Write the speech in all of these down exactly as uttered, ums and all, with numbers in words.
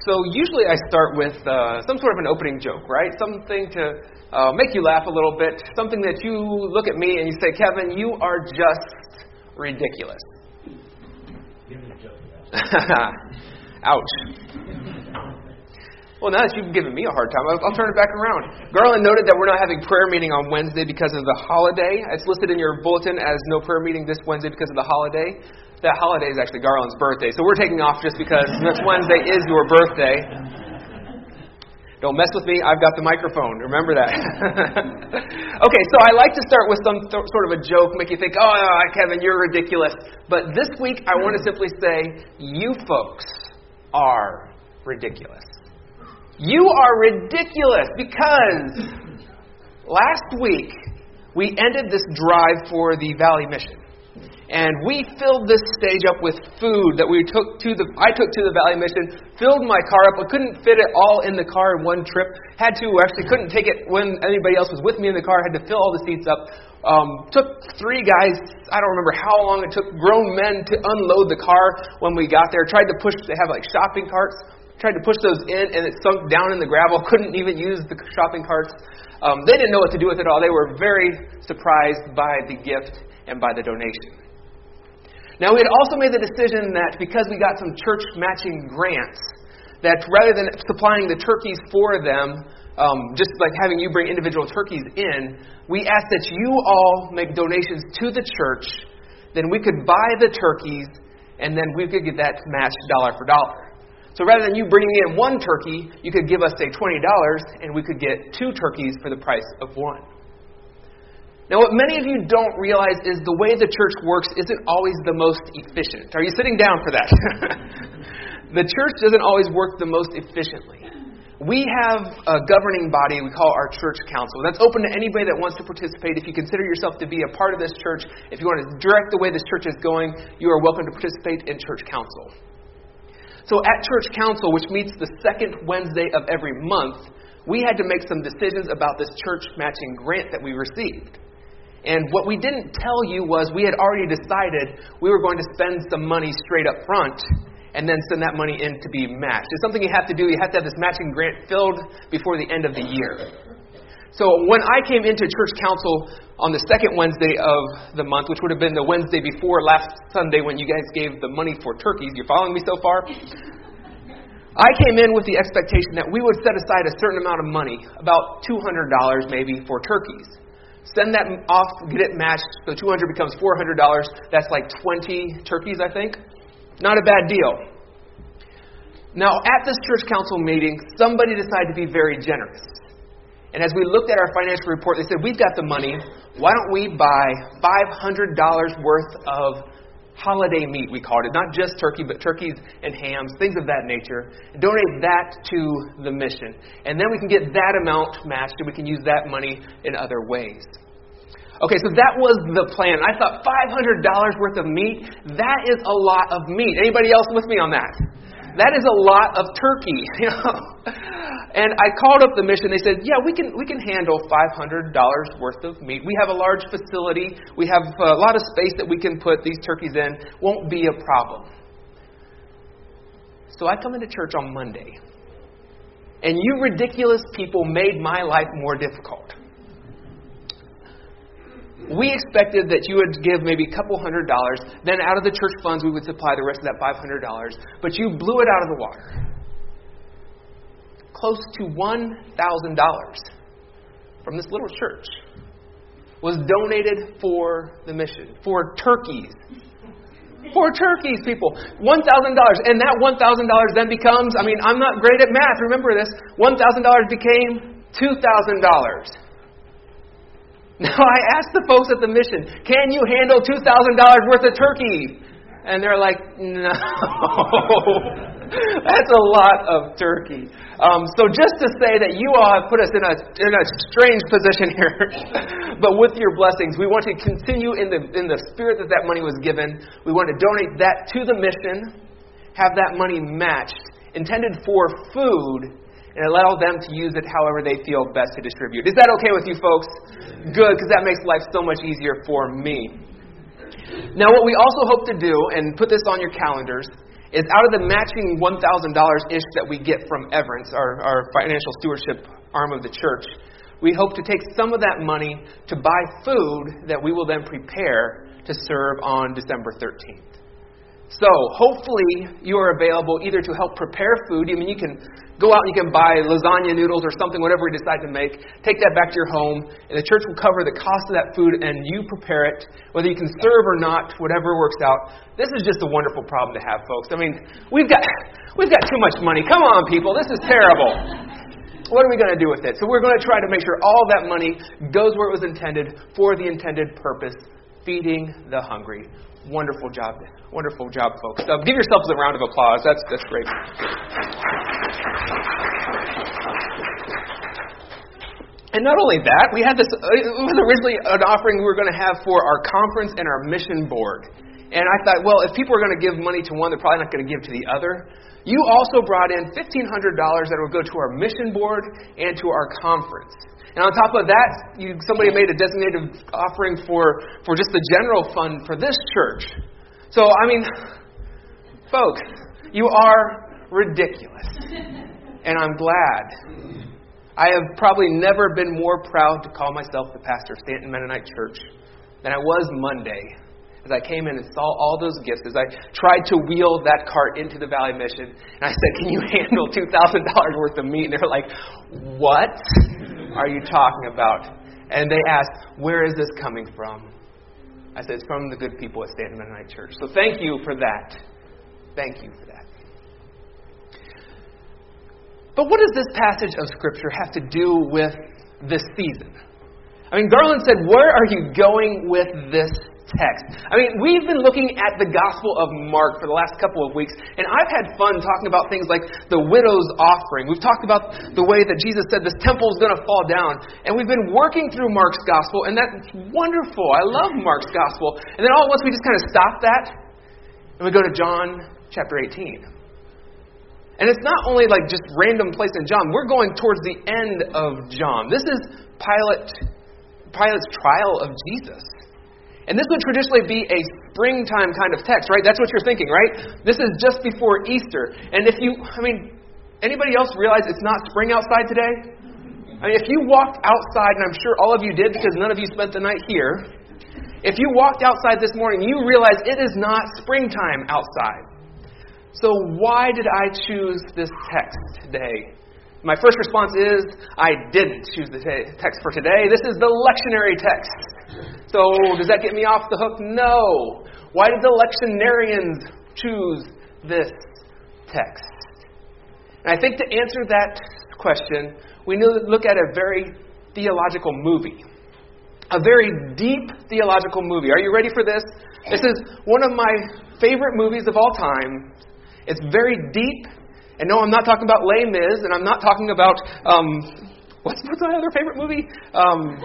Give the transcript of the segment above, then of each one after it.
So usually I start with uh, some sort of an opening joke, right? Something to uh, make you laugh a little bit. Something that you look at me and you say, Kevin, you are just ridiculous. Give me a joke. Ouch. Well, now that you've given me a hard time, I'll, I'll turn it back around. Garland noted that we're not having prayer meeting on Wednesday because of the holiday. It's listed in your bulletin as no prayer meeting this Wednesday because of the holiday. That holiday is actually Garland's birthday, so we're taking off just because next Wednesday is your birthday. Don't mess with me, I've got the microphone. Remember that. Okay, so I like to start with some th- sort of a joke, make you think, oh, Kevin, you're ridiculous. But this week, I want to simply say, you folks are ridiculous. You are ridiculous because last week, we ended this drive for the Valley Mission. And we filled this stage up with food that we took to the, I took to the Valley Mission, filled my car up. I couldn't fit it all in the car in one trip. Had to, actually couldn't take it when anybody else was with me in the car. Had to fill all the seats up. Um, took three guys, I don't remember how long it took, grown men to unload the car when we got there. Tried to push, they have like shopping carts. Tried to push those in and it sunk down in the gravel. Couldn't even use the shopping carts. Um, they didn't know what to do with it all. They were very surprised by the gift and by the donation. Now, we had also made the decision that because we got some church matching grants, that rather than supplying the turkeys for them, um, just like having you bring individual turkeys in, we asked that you all make donations to the church, then we could buy the turkeys, and then we could get that matched dollar for dollar. So rather than you bringing in one turkey, you could give us, say, twenty dollars, and we could get two turkeys for the price of one. Now, what many of you don't realize is the way the church works isn't always the most efficient. Are you sitting down for that? The church doesn't always work the most efficiently. We have a governing body we call our church council. That's open to anybody that wants to participate. If you consider yourself to be a part of this church, if you want to direct the way this church is going, you are welcome to participate in church council. So at church council, which meets the second Wednesday of every month, we had to make some decisions about this church matching grant that we received. And what we didn't tell you was we had already decided we were going to spend some money straight up front and then send that money in to be matched. It's something you have to do. You have to have this matching grant filled before the end of the year. So when I came into church council on the second Wednesday of the month, which would have been the Wednesday before last Sunday when you guys gave the money for turkeys, you following me so far? I came in with the expectation that we would set aside a certain amount of money, about two hundred dollars maybe, for turkeys. Send that off, get it matched, so two hundred dollars becomes four hundred dollars. That's like twenty turkeys, I think. Not a bad deal. Now, at this church council meeting, somebody decided to be very generous. And as we looked at our financial report, they said, we've got the money. Why don't we buy five hundred dollars worth of holiday meat, we called it. Not just turkey, but turkeys and hams, things of that nature. And donate that to the mission. And then we can get that amount matched and we can use that money in other ways. Okay, so that was the plan. I thought five hundred dollars worth of meat, that is a lot of meat. Anybody else with me on that? That is a lot of turkey. You know? And I called up the mission. They said, yeah, we can we can handle five hundred dollars worth of meat. We have a large facility. We have a lot of space that we can put these turkeys in. Won't be a problem. So I come into church on Monday. And you ridiculous people made my life more difficult. We expected that you would give maybe a couple hundred dollars. Then out of the church funds, we would supply the rest of that five hundred dollars. But you blew it out of the water. Close to one thousand dollars from this little church was donated for the mission, for turkeys. For turkeys, people. one thousand dollars. And that one thousand dollars then becomes, I mean, I'm not great at math, remember this. one thousand dollars became two thousand dollars. Now, I asked the folks at the mission, can you handle two thousand dollars worth of turkey? And they're like, no. That's a lot of turkey. Um, so just to say that you all have put us in a in a strange position here, but with your blessings, we want to continue in the in the spirit that that money was given. We want to donate that to the mission, have that money matched, intended for food, and allow them to use it however they feel best to distribute. Is that okay with you folks? Good, because that makes life so much easier for me. Now, what we also hope to do, and put this on your calendars, is out of the matching one thousand dollars-ish that we get from Everence, our, our financial stewardship arm of the church, we hope to take some of that money to buy food that we will then prepare to serve on December thirteenth. So, hopefully, you are available either to help prepare food. I mean, you can go out and you can buy lasagna noodles or something, whatever we decide to make. Take that back to your home, and the church will cover the cost of that food, and you prepare it, whether you can serve or not, whatever works out. This is just a wonderful problem to have, folks. I mean, we've got we've got too much money. Come on, people. This is terrible. What are we going to do with it? So we're going to try to make sure all that money goes where it was intended for the intended purpose, feeding the hungry. Wonderful job. Wonderful job, folks. Uh, give yourselves a round of applause. That's that's great. And not only that, we had this, it was originally an offering we were going to have for our conference and our mission board. And I thought, well, if people are going to give money to one, they're probably not going to give to the other. You also brought in fifteen hundred dollars that will go to our mission board and to our conference. And on top of that, you, somebody made a designated offering for, for just the general fund for this church. So, I mean, folks, you are ridiculous. And I'm glad. I have probably never been more proud to call myself the pastor of Stanton Mennonite Church than I was Monday as I came in and saw all those gifts, as I tried to wheel that cart into the Valley Mission. And I said, can you handle two thousand dollars worth of meat? And they're like, what are you talking about? And they asked, where is this coming from? I said, it's from the good people at Stanton Mennonite Church. So thank you for that. Thank you for that. But what does this passage of Scripture have to do with this season? I mean, Garland said, where are you going with this text? I mean, we've been looking at the Gospel of Mark for the last couple of weeks, and I've had fun talking about things like the widow's offering. We've talked about the way that Jesus said this temple is going to fall down, and we've been working through Mark's Gospel, and that's wonderful. I love Mark's Gospel. And then all at once we just kind of stop that, and we go to John chapter eighteen. And it's not only like just random place in John. We're going towards the end of John. This is Pilate, Pilate's trial of Jesus. And this would traditionally be a springtime kind of text, right? That's what you're thinking, right? This is just before Easter. And if you, I mean, anybody else realize it's not spring outside today? I mean, if you walked outside, and I'm sure all of you did because none of you spent the night here. If you walked outside this morning, you realize it is not springtime outside. So why did I choose this text today? My first response is, I didn't choose the te- text for today. This is the lectionary text. So does that get me off the hook? No. Why did the lectionarians choose this text? And I think to answer that question, we need to look at a very theological movie. A very deep theological movie. Are you ready for this? This is one of my favorite movies of all time. It's very deep. And no, I'm not talking about Les Mis, and I'm not talking about, um, what's, what's my other favorite movie? Um,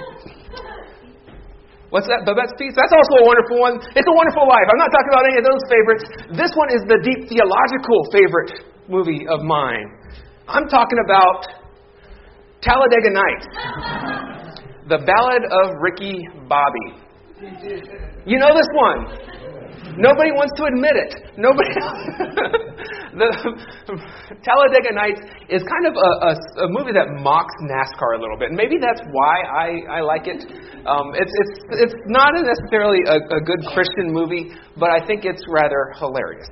what's that? Babette's Feast? That's also a wonderful one. It's a Wonderful Life. I'm not talking about any of those favorites. This one is the deep theological favorite movie of mine. I'm talking about Talladega Nights. The Ballad of Ricky Bobby. You know this one. Nobody wants to admit it. Nobody. The Talladega Nights is kind of a, a, a movie that mocks NASCAR a little bit, and maybe that's why I, I like it. Um, it's it's it's not necessarily a, a good Christian movie, but I think it's rather hilarious.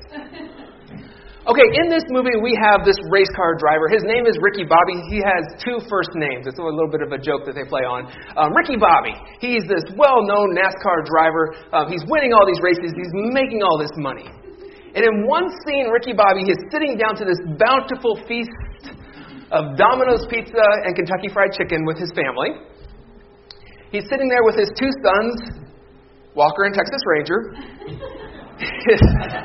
Okay, in this movie we have this race car driver. His name is Ricky Bobby. He has two first names. It's a little bit of a joke that they play on. Um, Ricky Bobby. He's this well-known NASCAR driver. Um, he's winning all these races. He's making all this money. And in one scene, Ricky Bobby is sitting down to this bountiful feast of Domino's Pizza and Kentucky Fried Chicken with his family. He's sitting there with his two sons, Walker and Texas Ranger. His,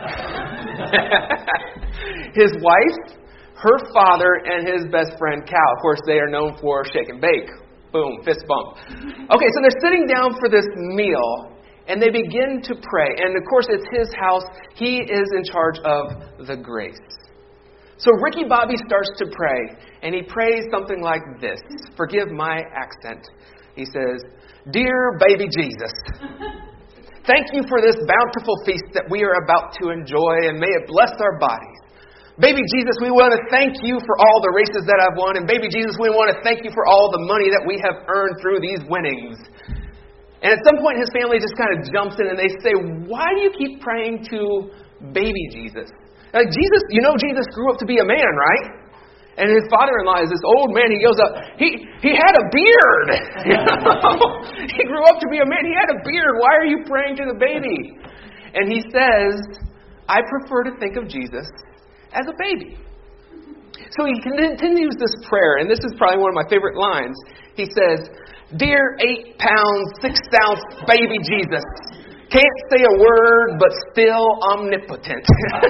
his wife, her father, and his best friend, Cal. Of course, they are known for shake and bake. Boom, fist bump. Okay, so they're sitting down for this meal, and they begin to pray. And, of course, it's his house. He is in charge of the grace. So Ricky Bobby starts to pray, and he prays something like this. Forgive my accent. He says, "Dear baby Jesus, Thank you for this bountiful feast that we are about to enjoy, and may it bless our bodies. Baby Jesus, we want to thank you for all the races that I've won, and baby Jesus, we want to thank you for all the money that we have earned through these winnings. And at some point, his family just kind of jumps in and they say, why do you keep praying to baby Jesus? Like, Jesus, you know Jesus grew up to be a man, right? And his father-in-law is this old man. He goes up. He he had a beard. You know? He grew up to be a man. He had a beard. Why are you praying to the baby? And he says, I prefer to think of Jesus as a baby. So he continues this prayer, and this is probably one of my favorite lines. He says, Dear eight pound, six ounce baby Jesus, can't say a word, but still omnipotent.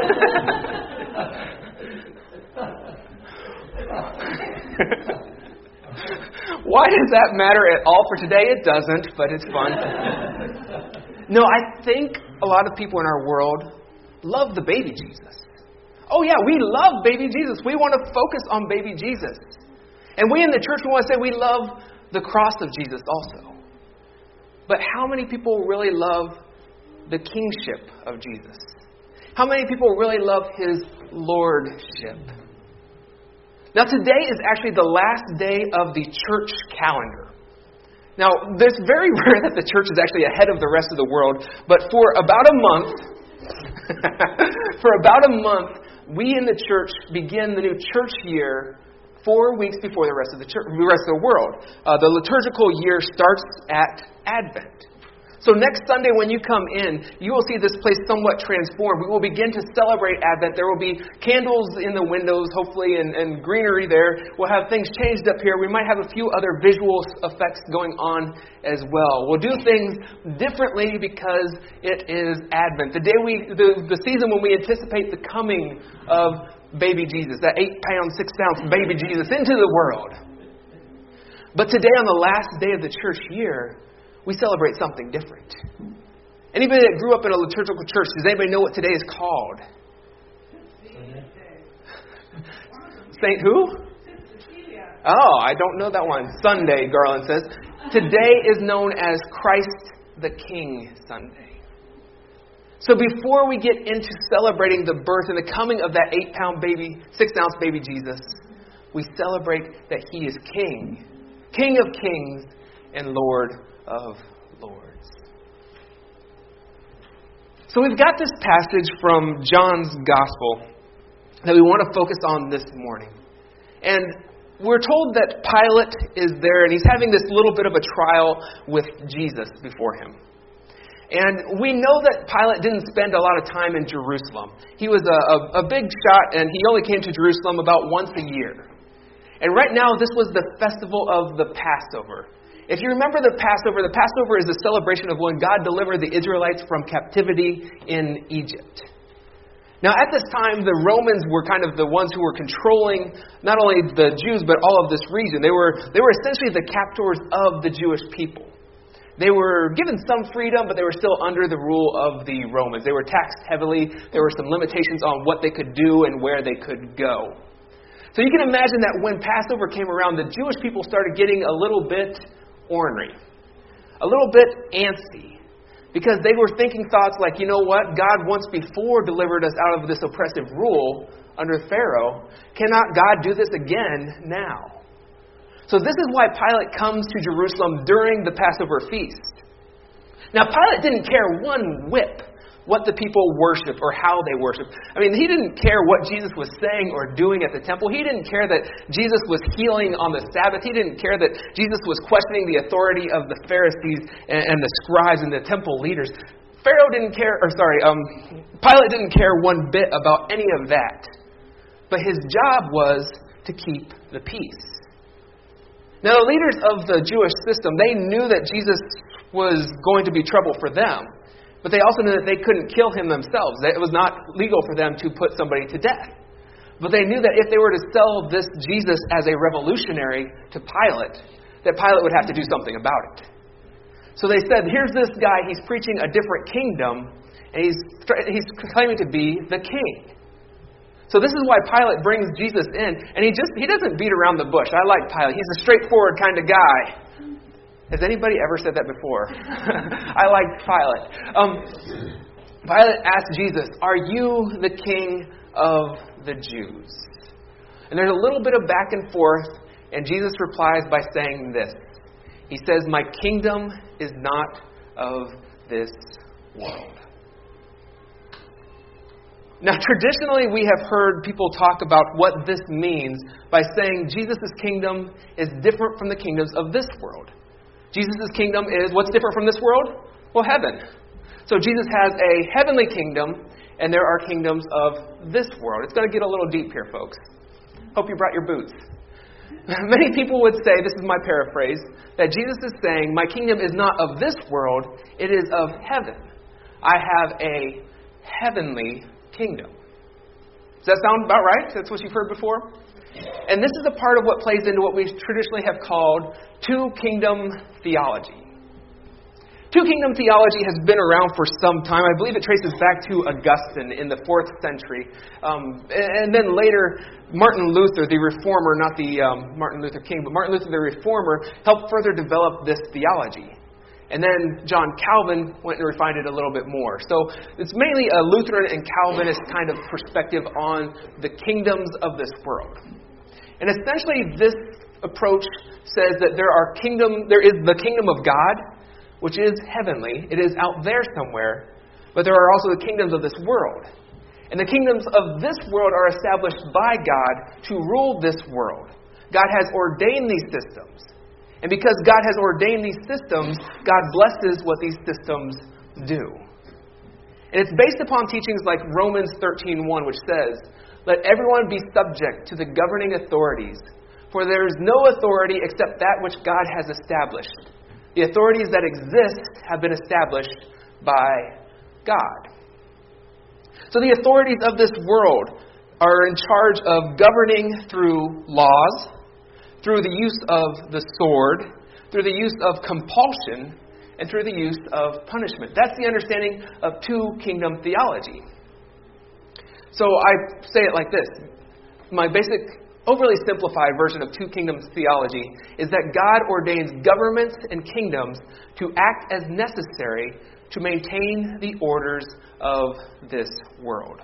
Why does that matter at all for today? It doesn't, but it's fun. No, I think a lot of people in our world love the baby Jesus. Oh yeah, we love baby Jesus. We want to focus on baby Jesus. And we in the church, we want to say we love the cross of Jesus also. But how many people really love the kingship of Jesus? How many people really love his lordship? Now, today is actually the last day of the church calendar. Now, it's very rare that the church is actually ahead of the rest of the world, but for about a month, for about a month, we in the church begin the new church year four weeks before the rest of the church, the rest of the world. Uh, the liturgical year starts at Advent. So next Sunday when you come in, you will see this place somewhat transformed. We will begin to celebrate Advent. There will be candles in the windows, hopefully, and, and greenery there. We'll have things changed up here. We might have a few other visual effects going on as well. We'll do things differently because it is Advent. The day we, the, the season when we anticipate the coming of baby Jesus, that eight pound, six ounce baby Jesus into the world. But today on the last day of the church year, we celebrate something different. Anybody that grew up in a liturgical church, does anybody know what today is called? Saint who? Oh, I don't know that one. Sunday, Garland says. Today is known as Christ the King Sunday. So before we get into celebrating the birth and the coming of that eight pound baby, six ounce baby Jesus, we celebrate that he is King. King of kings and Lord of lords. So we've got this passage from John's Gospel that we want to focus on this morning. And we're told that Pilate is there and he's having this little bit of a trial with Jesus before him. And we know that Pilate didn't spend a lot of time in Jerusalem. He was a, a, a big shot and he only came to Jerusalem about once a year. And right now this was the festival of the Passover. If you remember the Passover, the Passover is a celebration of when God delivered the Israelites from captivity in Egypt. Now, at this time, the Romans were kind of the ones who were controlling not only the Jews, but all of this region. They were, they were essentially the captors of the Jewish people. They were given some freedom, but they were still under the rule of the Romans. They were taxed heavily. There were some limitations on what they could do and where they could go. So you can imagine that when Passover came around, the Jewish people started getting a little bit ornery, a little bit antsy, because they were thinking thoughts like, you know what, God once before delivered us out of this oppressive rule under Pharaoh. Cannot God do this again now? So this is why Pilate comes to Jerusalem during the Passover feast. Now, Pilate didn't care one whit what the people worship or how they worship. I mean, he didn't care what Jesus was saying or doing at the temple. He didn't care that Jesus was healing on the Sabbath. He didn't care that Jesus was questioning the authority of the Pharisees and, and the scribes and the temple leaders. Pharaoh didn't care, or sorry, um, Pilate didn't care one bit about any of that. But his job was to keep the peace. Now, the leaders of the Jewish system, they knew that Jesus was going to be trouble for them. But they also knew that they couldn't kill him themselves. It was not legal for them to put somebody to death. But they knew that if they were to sell this Jesus as a revolutionary to Pilate, that Pilate would have to do something about it. So they said, here's this guy, he's preaching a different kingdom, and he's he's claiming to be the king. So this is why Pilate brings Jesus in, and he just he doesn't beat around the bush. I like Pilate. He's a straightforward kind of guy. Has anybody ever said that before? I like Pilate. Um, Pilate asked Jesus, "Are you the king of the Jews?" And there's a little bit of back and forth, and Jesus replies by saying this. He says, "My kingdom is not of this world." Now, traditionally, we have heard people talk about what this means by saying Jesus' kingdom is different from the kingdoms of this world. Jesus' kingdom is, what's different from this world? Well, heaven. So Jesus has a heavenly kingdom, and there are kingdoms of this world. It's going to get a little deep here, folks. Hope you brought your boots. Many people would say, this is my paraphrase, that Jesus is saying, my kingdom is not of this world, it is of heaven. I have a heavenly kingdom. Does that sound about right? That's what you've heard before? And this is a part of what plays into what we traditionally have called two-kingdom theology. Two-kingdom theology has been around for some time. I believe it traces back to Augustine in the fourth century. Um, and then later, Martin Luther, the reformer, not the um, Martin Luther King, but Martin Luther, the reformer, helped further develop this theology. And then John Calvin went and refined it a little bit more. So it's mainly a Lutheran and Calvinist kind of perspective on the kingdoms of this world. And essentially this approach says that there are kingdom, there is the kingdom of God, which is heavenly. It is out there somewhere. But there are also the kingdoms of this world. And the kingdoms of this world are established by God to rule this world. God has ordained these systems. And because God has ordained these systems, God blesses what these systems do. And it's based upon teachings like Romans thirteen one, which says, "Let everyone be subject to the governing authorities, for there is no authority except that which God has established. The authorities that exist have been established by God." So the authorities of this world are in charge of governing through laws, through the use of the sword, through the use of compulsion, and through the use of punishment. That's the understanding of two-kingdom theology. So I say it like this. My basic, overly simplified version of two-kingdom theology is that God ordains governments and kingdoms to act as necessary to maintain the orders of this world.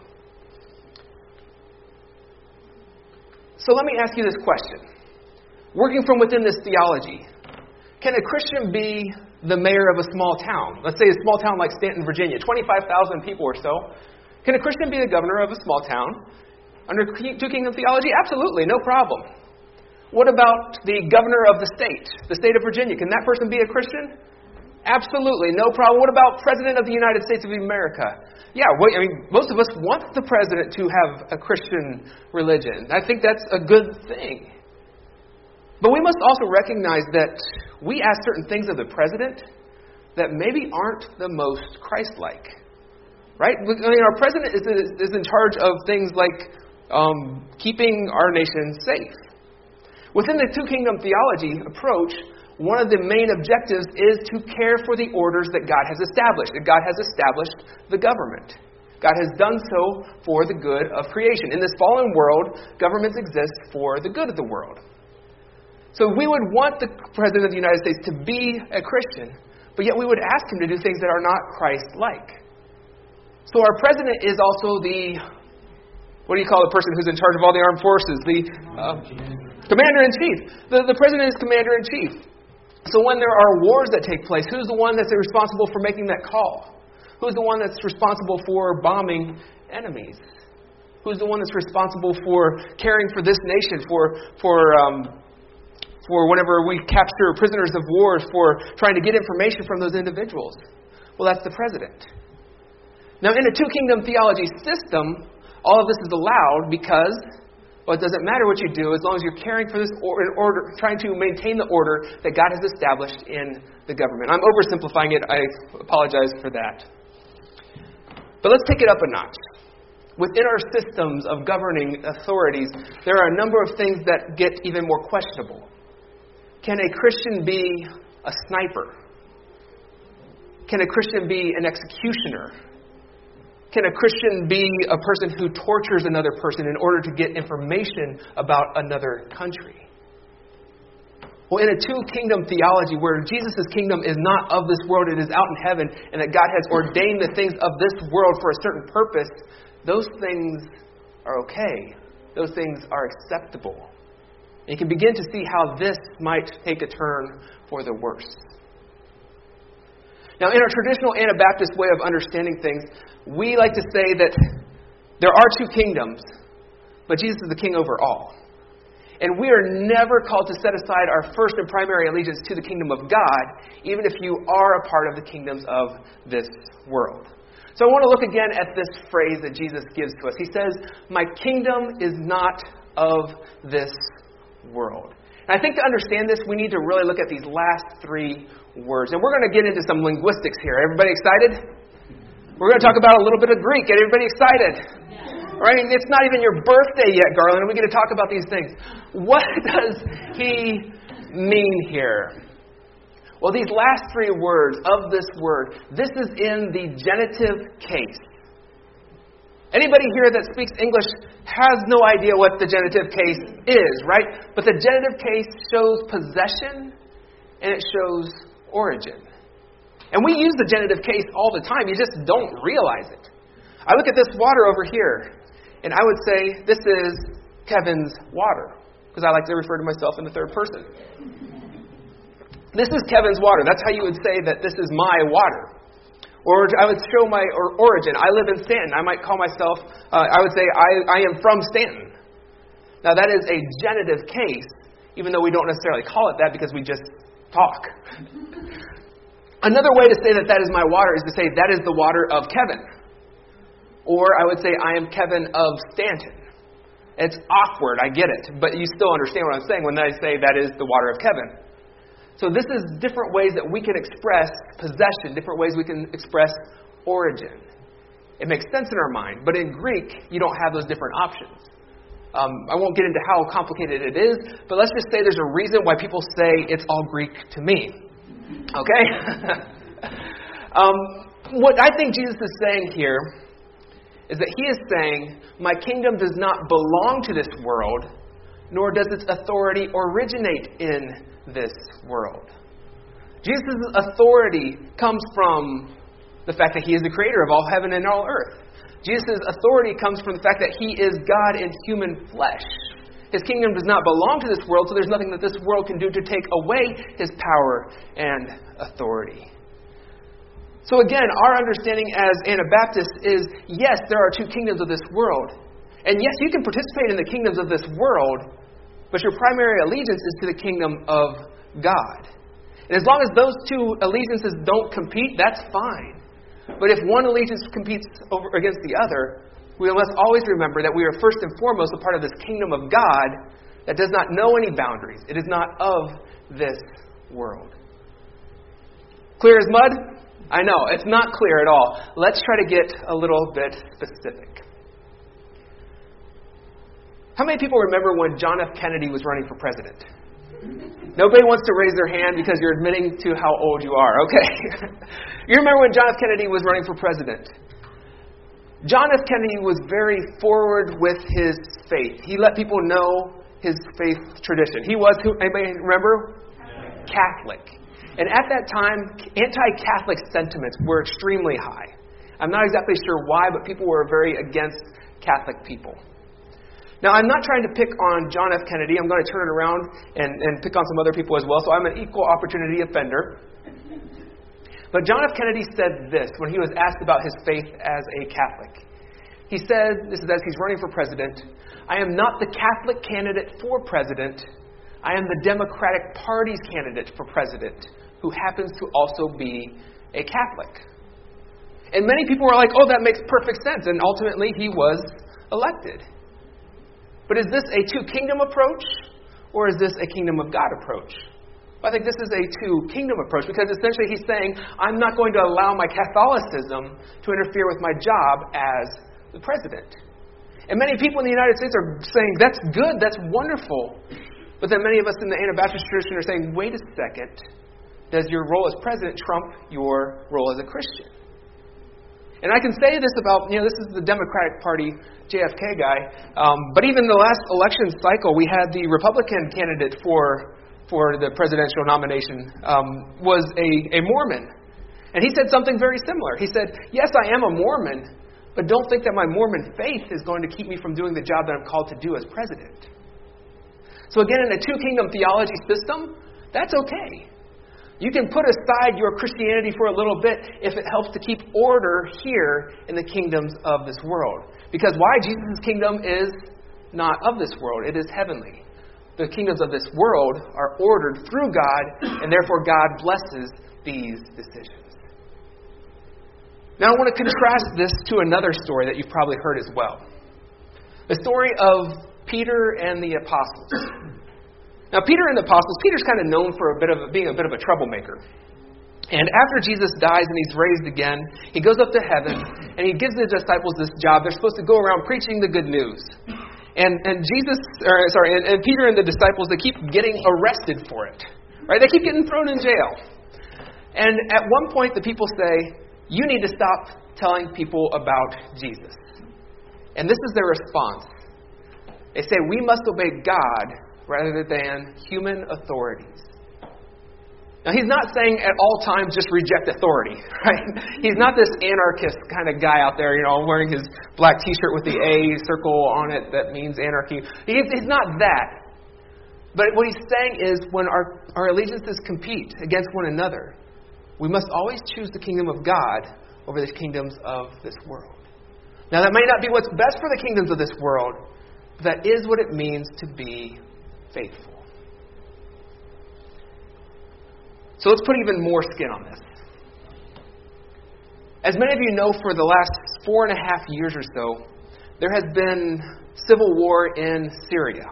So let me ask you this question. Working from within this theology, can a Christian be the mayor of a small town? Let's say a small town like Stanton, Virginia, twenty-five thousand people or so. Can a Christian be the governor of a small town under two-kingdom theology? Absolutely, no problem. What about the governor of the state, the state of Virginia? Can that person be a Christian? Absolutely, no problem. What about President of the United States of America? Yeah, well, I mean, most of us want the president to have a Christian religion. I think that's a good thing. But we must also recognize that we ask certain things of the president that maybe aren't the most Christ-like. Right? I mean, our president is, is in charge of things like um, keeping our nation safe. Within the two-kingdom theology approach, one of the main objectives is to care for the orders that God has established. That God has established the government. God has done so for the good of creation. In this fallen world, governments exist for the good of the world. So we would want the President of the United States to be a Christian, but yet we would ask him to do things that are not Christ-like. So our President is also the, what do you call the person who's in charge of all the armed forces? The uh, Commander-in-Chief. The, the President is Commander-in-Chief. So when there are wars that take place, who's the one that's responsible for making that call? Who's the one that's responsible for bombing enemies? Who's the one that's responsible for caring for this nation, for for um, for whenever we capture prisoners of war, for trying to get information from those individuals? Well, that's the president. Now, in a two-kingdom theology system, all of this is allowed because, well, it doesn't matter what you do as long as you're caring for this order, order trying to maintain the order that God has established in the government. I'm oversimplifying it. I apologize for that. But let's take it up a notch. Within our systems of governing authorities, there are a number of things that get even more questionable. Can a Christian be a sniper? Can a Christian be an executioner? Can a Christian be a person who tortures another person in order to get information about another country? Well, in a two-kingdom theology where Jesus' kingdom is not of this world, it is out in heaven, and that God has ordained the things of this world for a certain purpose, those things are okay. Those things are acceptable. And you can begin to see how this might take a turn for the worse. Now, in our traditional Anabaptist way of understanding things, we like to say that there are two kingdoms, but Jesus is the king over all. And we are never called to set aside our first and primary allegiance to the kingdom of God, even if you are a part of the kingdoms of this world. So I want to look again at this phrase that Jesus gives to us. He says, "My kingdom is not of this world." And I think to understand this, we need to really look at these last three words. And we're going to get into some linguistics here. Everybody excited? We're going to talk about a little bit of Greek. Everybody excited? Right? It's not even your birthday yet, Garland, and we get to talk about these things. What does he mean here? Well, these last three words of this word, this is in the genitive case. Anybody here that speaks English has no idea what the genitive case is, right? But the genitive case shows possession and it shows origin. And we use the genitive case all the time. You just don't realize it. I look at this water over here, and I would say, this is Kevin's water, because I like to refer to myself in the third person. This is Kevin's water. That's how you would say that this is my water. Or I would show my or origin. I live in Stanton. I might call myself, uh, I would say, I, I am from Stanton. Now, that is a genitive case, even though we don't necessarily call it that because we just talk. Another way to say that that is my water is to say that is the water of Kevin. Or I would say, I am Kevin of Stanton. It's awkward, I get it. But you still understand what I'm saying when I say that is the water of Kevin. So this is different ways that we can express possession, different ways we can express origin. It makes sense in our mind. But in Greek, you don't have those different options. Um, I won't get into how complicated it is, but let's just say there's a reason why people say it's all Greek to me. Okay? um, what I think Jesus is saying here is that he is saying, my kingdom does not belong to this world, nor does its authority originate in this world. Jesus' authority comes from the fact that he is the creator of all heaven and all earth. Jesus' authority comes from the fact that he is God in human flesh. His kingdom does not belong to this world, so there's nothing that this world can do to take away his power and authority. So again, our understanding as Anabaptists is, yes, there are two kingdoms of this world. And yes, you can participate in the kingdoms of this world, but your primary allegiance is to the kingdom of God. And as long as those two allegiances don't compete, that's fine. But if one allegiance competes over against the other, we must always remember that we are first and foremost a part of this kingdom of God that does not know any boundaries. It is not of this world. Clear as mud? I know, it's not clear at all. Let's try to get a little bit specific. How many people remember when John F. Kennedy was running for president? Nobody wants to raise their hand because you're admitting to how old you are. Okay. You remember when John F. Kennedy was running for president? John F. Kennedy was very forward with his faith. He let people know his faith tradition. He was, who? Anybody remember? Catholic. And at that time, anti-Catholic sentiments were extremely high. I'm not exactly sure why, but people were very against Catholic people. Now, I'm not trying to pick on John F. Kennedy. I'm going to turn it around and, and pick on some other people as well. So I'm an equal opportunity offender. But John F. Kennedy said this when he was asked about his faith as a Catholic. He said, this is as he's running for president, I am not the Catholic candidate for president. I am the Democratic Party's candidate for president, who happens to also be a Catholic. And many people were like, oh, that makes perfect sense. And ultimately, he was elected. But is this a two-kingdom approach, or is this a kingdom of God approach? Well, I think this is a two-kingdom approach, because essentially he's saying, I'm not going to allow my Catholicism to interfere with my job as the president. And many people in the United States are saying, that's good, that's wonderful. But then many of us in the Anabaptist tradition are saying, wait a second, does your role as president trump your role as a Christian? And I can say this about, you know, this is the Democratic Party J F K guy, um, but even the last election cycle, we had the Republican candidate for for the presidential nomination um, was a, a Mormon. And he said something very similar. He said, yes, I am a Mormon, but don't think that my Mormon faith is going to keep me from doing the job that I'm called to do as president. So again, in a two-kingdom theology system, that's okay. You can put aside your Christianity for a little bit if it helps to keep order here in the kingdoms of this world. Because why? Jesus' kingdom is not of this world. It is heavenly. The kingdoms of this world are ordered through God, and therefore God blesses these decisions. Now I want to contrast this to another story that you've probably heard as well. The story of Peter and the apostles. Now, Peter and the apostles, Peter's kind of known for a bit of a, being a bit of a troublemaker. And after Jesus dies and he's raised again, he goes up to heaven and he gives the disciples this job. They're supposed to go around preaching the good news. And and Jesus, or sorry, and, and Peter and the disciples, they keep getting arrested for it. Right? They keep getting thrown in jail. And at one point, the people say, you need to stop telling people about Jesus. And this is their response. They say, we must obey God rather than human authorities. Now, he's not saying at all times just reject authority, right? He's not this anarchist kind of guy out there, you know, wearing his black T-shirt with the A circle on it that means anarchy. He's, he's not that. But what he's saying is when our, our allegiances compete against one another, we must always choose the kingdom of God over the kingdoms of this world. Now, that may not be what's best for the kingdoms of this world, but that is what it means to be faithful. So let's put even more skin on this. As many of you know, for the last four and a half years or so, there has been civil war in Syria.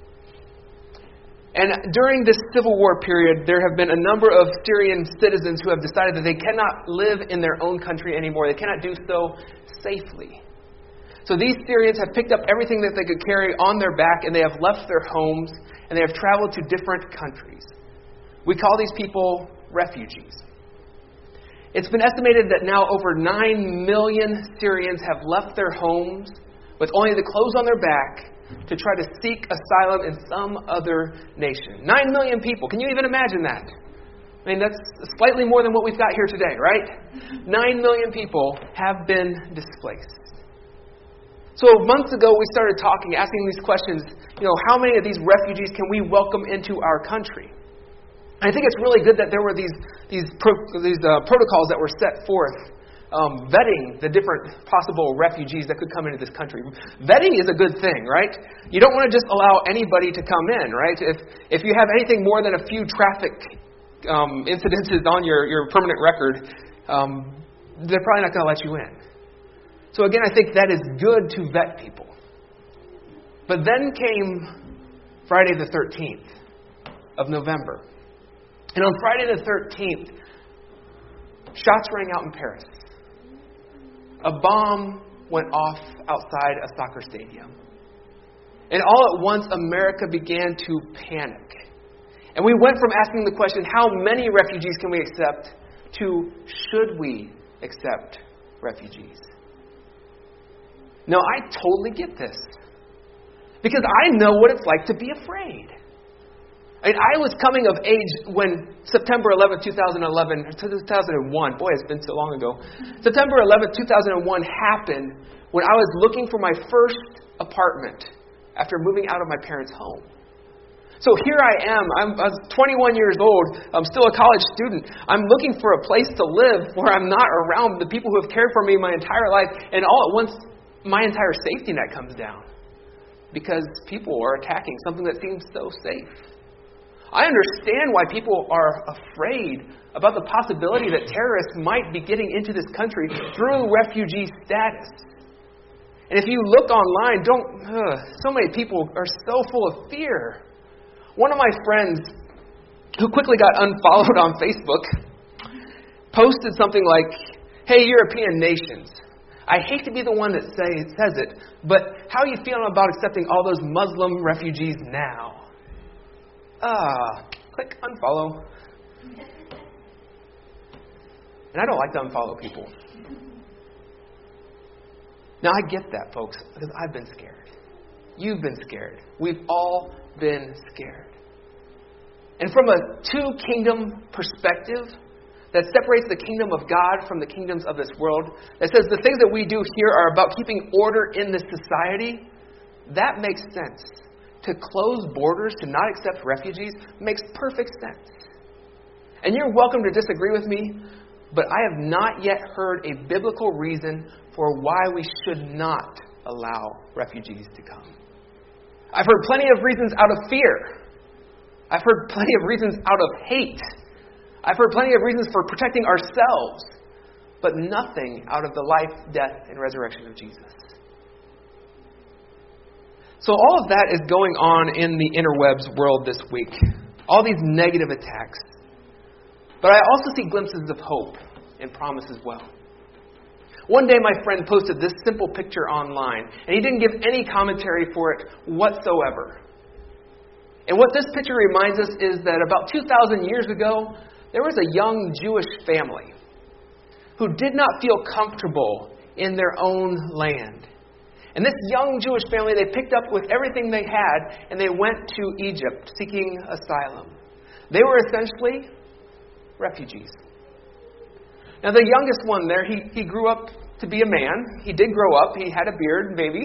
And during this civil war period, there have been a number of Syrian citizens who have decided that they cannot live in their own country anymore. They cannot do so safely. So these Syrians have picked up everything that they could carry on their back, and they have left their homes, and they have traveled to different countries. We call these people refugees. It's been estimated that now over nine million Syrians have left their homes with only the clothes on their back to try to seek asylum in some other nation. Nine million people. Can you even imagine that? I mean, that's slightly more than what we've got here today, right? Nine million people have been displaced. So months ago, we started talking, asking these questions, you know, how many of these refugees can we welcome into our country? And I think it's really good that there were these these pro, these uh, protocols that were set forth, um, vetting the different possible refugees that could come into this country. Vetting is a good thing, right? You don't want to just allow anybody to come in, right? If if you have anything more than a few traffic um, incidences on your, your permanent record, um, they're probably not going to let you in. So again, I think that is good to vet people. But then came Friday the thirteenth of November. And on Friday the thirteenth, shots rang out in Paris. A bomb went off outside a soccer stadium. And all at once, America began to panic. And we went from asking the question, how many refugees can we accept, to should we accept refugees? Now, I totally get this. Because I know what it's like to be afraid. I mean, I was coming of age when September eleventh, twenty eleven, two thousand one, boy, it's been so long ago. September eleventh, two thousand one happened when I was looking for my first apartment after moving out of my parents' home. So here I am. I'm, I was twenty-one years old. I'm still a college student. I'm looking for a place to live where I'm not around the people who have cared for me my entire life. And all at once, my entire safety net comes down because people are attacking something that seems so safe. I understand why people are afraid about the possibility that terrorists might be getting into this country through refugee status. And if you look online, don't ugh, so many people are so full of fear. One of my friends, who quickly got unfollowed on Facebook, posted something like, "Hey, European nations, I hate to be the one that say, says it, but how are you feeling about accepting all those Muslim refugees now?" Ah, click unfollow. And I don't like to unfollow people. Now, I get that, folks, because I've been scared. You've been scared. We've all been scared. And from a two-kingdom perspective that separates the kingdom of God from the kingdoms of this world, that says the things that we do here are about keeping order in this society, that makes sense. To close borders, to not accept refugees, makes perfect sense. And you're welcome to disagree with me, but I have not yet heard a biblical reason for why we should not allow refugees to come. I've heard plenty of reasons out of fear. I've heard plenty of reasons out of hate. I've heard plenty of reasons for protecting ourselves, but nothing out of the life, death, and resurrection of Jesus. So all of that is going on in the interwebs world this week. All these negative attacks. But I also see glimpses of hope and promise as well. One day my friend posted this simple picture online, and he didn't give any commentary for it whatsoever. And what this picture reminds us is that about two thousand years ago, there was a young Jewish family who did not feel comfortable in their own land. And this young Jewish family, they picked up with everything they had, and they went to Egypt seeking asylum. They were essentially refugees. Now, the youngest one there, he, he grew up to be a man. He did grow up. He had a beard, maybe.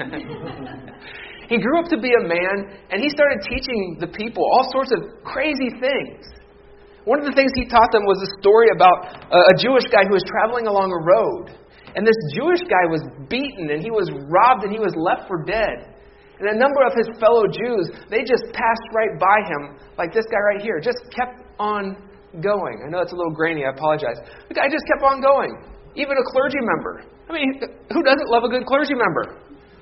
He grew up to be a man, and he started teaching the people all sorts of crazy things. One of the things he taught them was a story about a Jewish guy who was traveling along a road. And this Jewish guy was beaten, and he was robbed, and he was left for dead. And a number of his fellow Jews, they just passed right by him, like this guy right here, just kept on going. I know it's a little grainy, I apologize. The guy just kept on going. Even a clergy member. I mean, who doesn't love a good clergy member?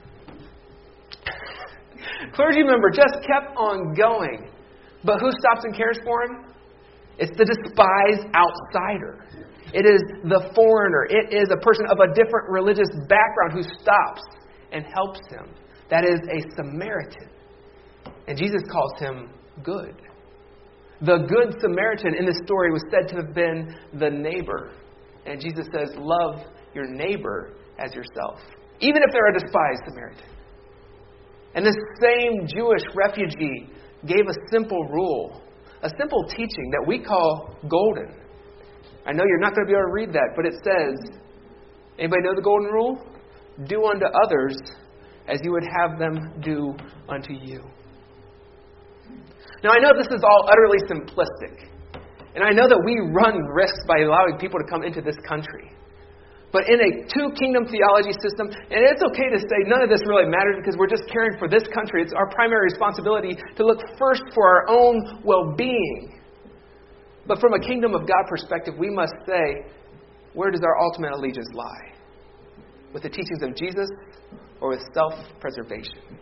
Clergy member just kept on going. But who stops and cares for him? It's the despised outsider. It is the foreigner. It is a person of a different religious background who stops and helps him. That is a Samaritan. And Jesus calls him good. The good Samaritan in this story was said to have been the neighbor. And Jesus says, love your neighbor as yourself, even if they're a despised Samaritan. And this same Jewish refugee gave a simple rule, a simple teaching that we call golden. I know you're not going to be able to read that, but it says, anybody know the golden rule? Do unto others as you would have them do unto you. Now, I know this is all utterly simplistic. And I know that we run risks by allowing people to come into this country. But in a two-kingdom theology system, and it's okay to say none of this really matters because we're just caring for this country. It's our primary responsibility to look first for our own well-being. But from a kingdom of God perspective, we must say, where does our ultimate allegiance lie? With the teachings of Jesus or with self-preservation?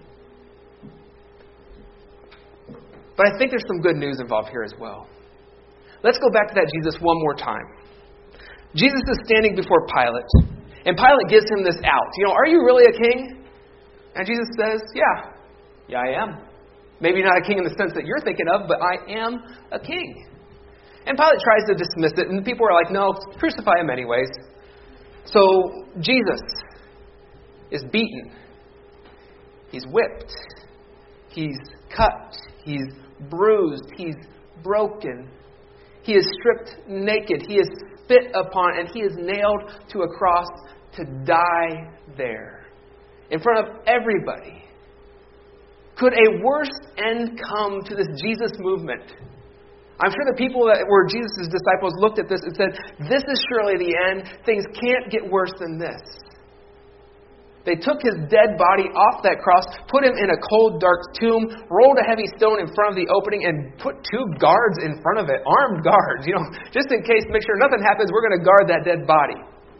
But I think there's some good news involved here as well. Let's go back to that Jesus one more time. Jesus is standing before Pilate, and Pilate gives him this out. You know, are you really a king? And Jesus says, yeah, yeah, I am. Maybe not a king in the sense that you're thinking of, but I am a king. And Pilate tries to dismiss it, and the people are like, no, crucify him anyways. So Jesus is beaten. He's whipped. He's cut. He's bruised. He's broken. He is stripped naked. He is spit upon, and he is nailed to a cross to die there in front of everybody. Could a worse end come to this Jesus movement? I'm sure the people that were Jesus' disciples looked at this and said, this is surely the end. Things can't get worse than this. They took his dead body off that cross, put him in a cold, dark tomb, rolled a heavy stone in front of the opening, and put two guards in front of it, armed guards, you know, just in case, make sure nothing happens, we're going to guard that dead body.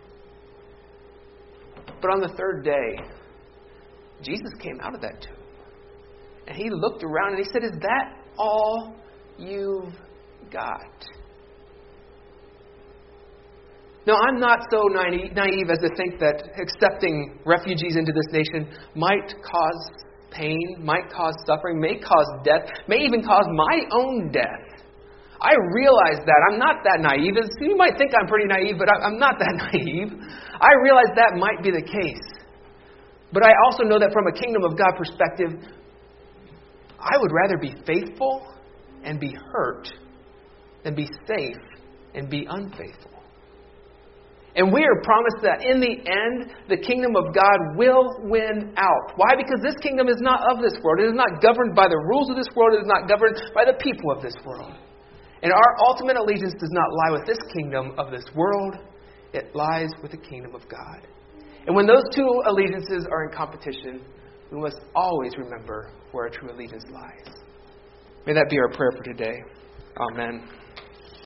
But on the third day, Jesus came out of that tomb. And he looked around and he said, is that all you've got? Now, I'm not so naive as to think that accepting refugees into this nation might cause pain, might cause suffering, may cause death, may even cause my own death. I realize that. I'm not that naive. You might think I'm pretty naive, but I'm not that naive. I realize that might be the case. But I also know that from a kingdom of God perspective, I would rather be faithful and be hurt than be safe and be unfaithful. And we are promised that in the end, the kingdom of God will win out. Why? Because this kingdom is not of this world. It is not governed by the rules of this world. It is not governed by the people of this world. And our ultimate allegiance does not lie with this kingdom of this world. It lies with the kingdom of God. And when those two allegiances are in competition, we must always remember where our true allegiance lies. May that be our prayer for today. Amen.